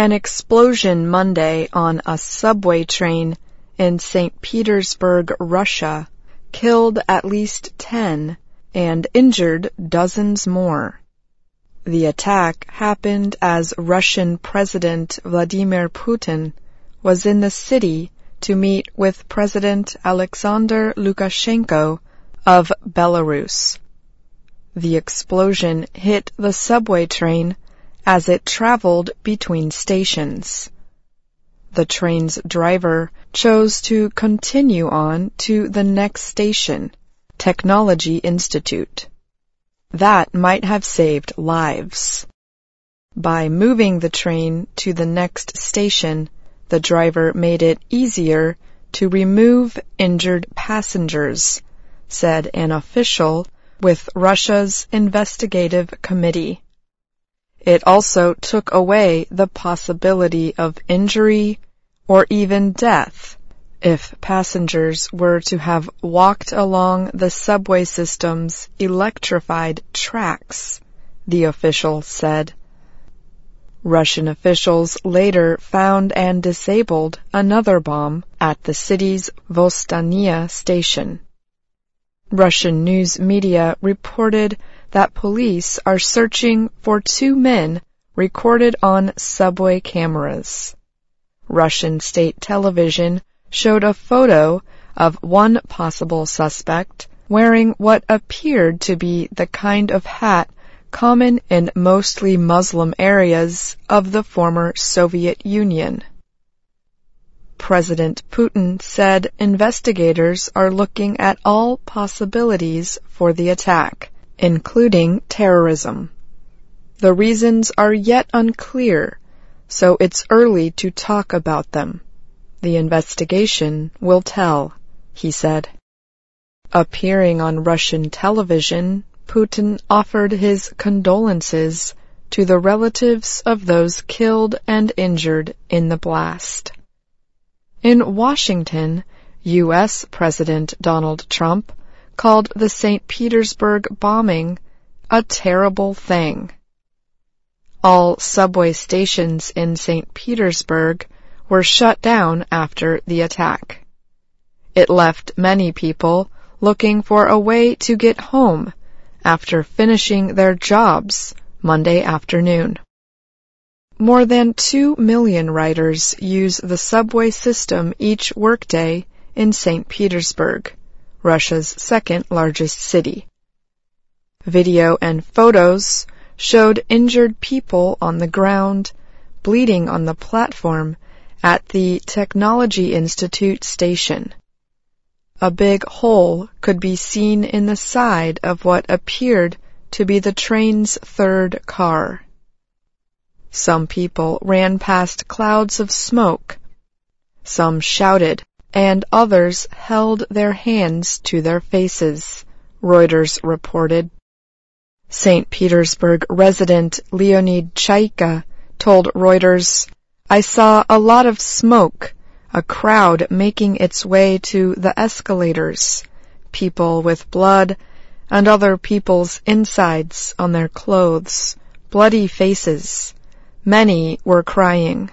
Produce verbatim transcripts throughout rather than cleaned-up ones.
An explosion Monday on a subway train in Saint Petersburg, Russia, killed at least ten and injured dozens more. The attack happened as Russian President Vladimir Putin was in the city to meet with President Alexander Lukashenko of Belarus. The explosion hit the subway train as it traveled between stations. The train's driver chose to continue on to the next station, Technology Institute. That might have saved lives. By moving the train to the next station, the driver made it easier to remove injured passengers, said an official with Russia's investigative committee. It also took away the possibility of injury or even death if passengers were to have walked along the subway system's electrified tracks, the official said. Russian officials later found and disabled another bomb at the city's Vostania station. Russian news media reported that police are searching for two men recorded on subway cameras. Russian state television showed a photo of one possible suspect wearing what appeared to be the kind of hat common in mostly Muslim areas of the former Soviet Union. President Putin said investigators are looking at all possibilities for the attack, including terrorism. The reasons are yet unclear, so it's early to talk about them. The investigation will tell, he said. Appearing on Russian television, Putin offered his condolences to the relatives of those killed and injured in the blast. In Washington, U S President Donald Trump called the Saint Petersburg bombing a terrible thing. All subway stations in Saint Petersburg were shut down after the attack. It left many people looking for a way to get home after finishing their jobs Monday afternoon. More than two million riders use the subway system each workday in Saint Petersburg, Russia's second largest city. Video and photos showed injured people on the ground, bleeding on the platform at the Technology Institute station. A big hole could be seen in the side of what appeared to be the train's third car. Some people ran past clouds of smoke. Some shouted, and others held their hands to their faces, Reuters reported. Saint Petersburg resident Leonid Chaika told Reuters, "I saw a lot of smoke, a crowd making its way to the escalators, people with blood and other people's insides on their clothes, bloody faces. Many were crying."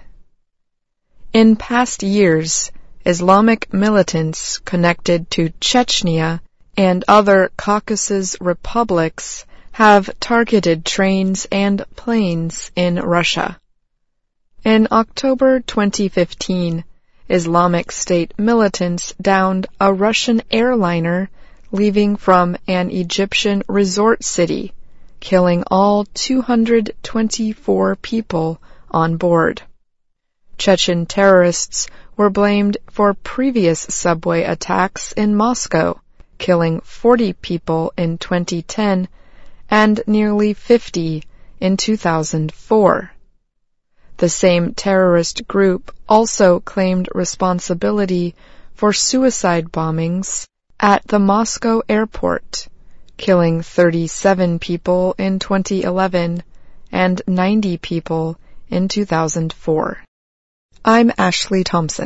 In past years, Islamic militants connected to Chechnya and other Caucasus republics have targeted trains and planes in Russia. In October twenty fifteen, Islamic State militants downed a Russian airliner leaving from an Egyptian resort city, killing all two hundred twenty-four people on board. Chechen terrorists were blamed for previous subway attacks in Moscow, killing forty people in twenty ten and nearly fifty in two thousand four. The same terrorist group also claimed responsibility for suicide bombings at the Moscow airport, killing thirty-seven people in twenty eleven and ninety people in two thousand four. I'm Ashley Thompson.